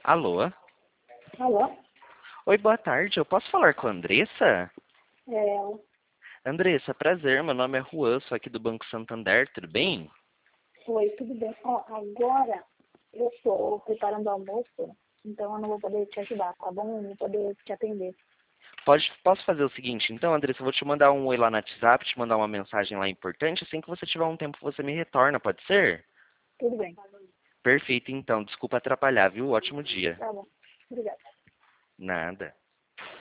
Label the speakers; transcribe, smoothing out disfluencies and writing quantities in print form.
Speaker 1: Alô?
Speaker 2: Alô?
Speaker 1: Oi, boa tarde. Eu posso falar com a Andressa?
Speaker 2: É,
Speaker 1: Andressa, prazer. Meu nome é Juan, sou aqui do Banco Santander, tudo bem?
Speaker 2: oi, tudo bem? Ó, agora eu estou preparando o almoço, então eu não vou poder te ajudar, tá bom? Eu não vou poder te atender.
Speaker 1: Posso fazer o seguinte, então, Andressa, eu vou te mandar um oi lá no WhatsApp, te mandar uma mensagem lá importante, assim que você tiver um tempo você me retorna, pode ser?
Speaker 2: Tudo bem,
Speaker 1: Perfeito, então. Desculpa atrapalhar, viu? Ótimo dia.
Speaker 2: tá bom. Obrigada.
Speaker 1: Nada.